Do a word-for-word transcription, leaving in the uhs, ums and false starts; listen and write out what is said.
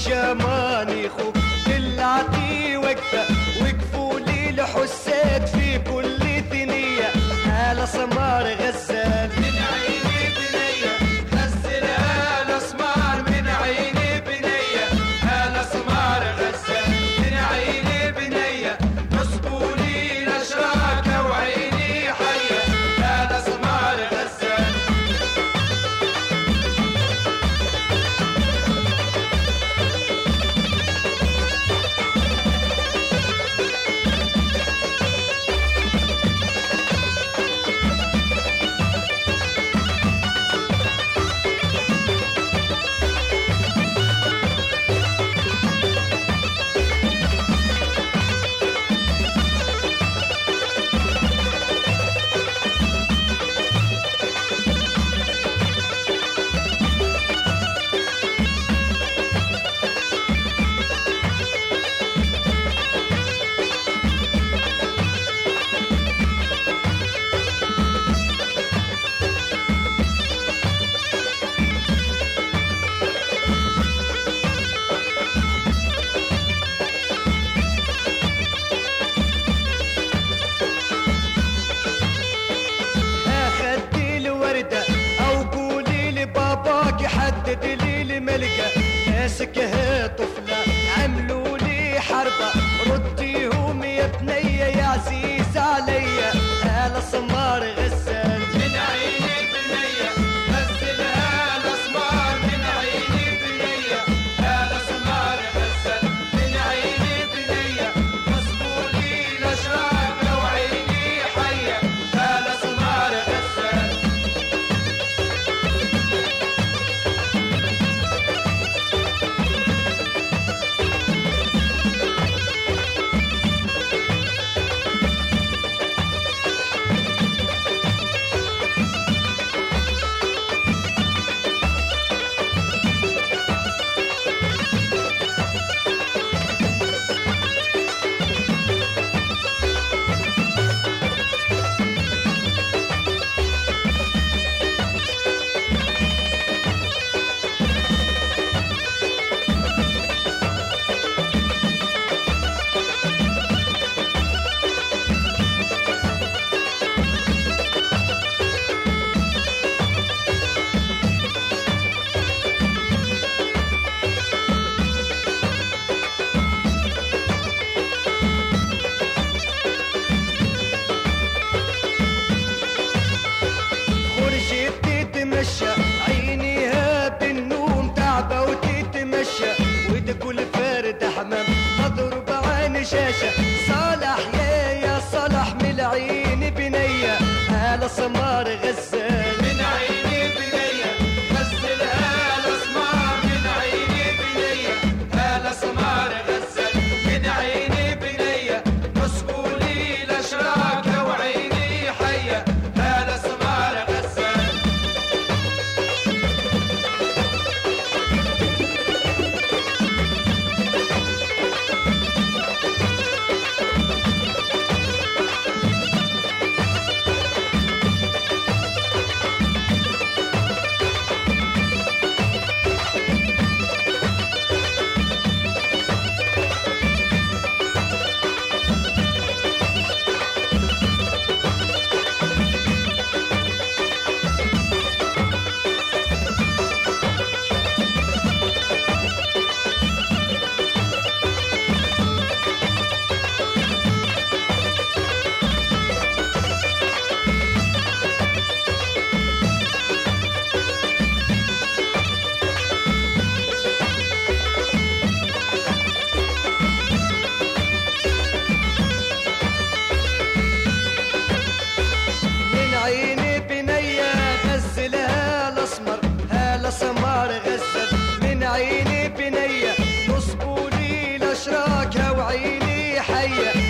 جماني خوب دلعتي وقفة وقفولي لحسات في كل ثنية هلا سمار غزال من عيني بنية غزل هلا سمار من عيني بنية هلا سمار غزال من عيني بنية نصبولي لشراكة وعيني حية هلا سمار غزال حدد لي الملقى ناسك هي طفلة عملوا لي حربة رديهم يا بنية يا عزيز عليا هلا سمار غزال من عيني بنية غزل هلا سمار من عيني بنية هلا سمار غزال من عيني بنية نصبولي لشراكة وعيني حية هلا سمار غزال عينيها بالنوم تعبة وتتمشى وتقول فرد حمام مضروب عين شاشة صالح يا يا صالح من العين بنية هلا سمار غزال من عيني بنية غزل هلا سمار من عيني بنية هلا سمار غزال من عيني بنية نصبولي لشراكة وعيني حية هلا سمار غزال سمار غزل من عيني بنية نصبولي لشراكة وعيني حية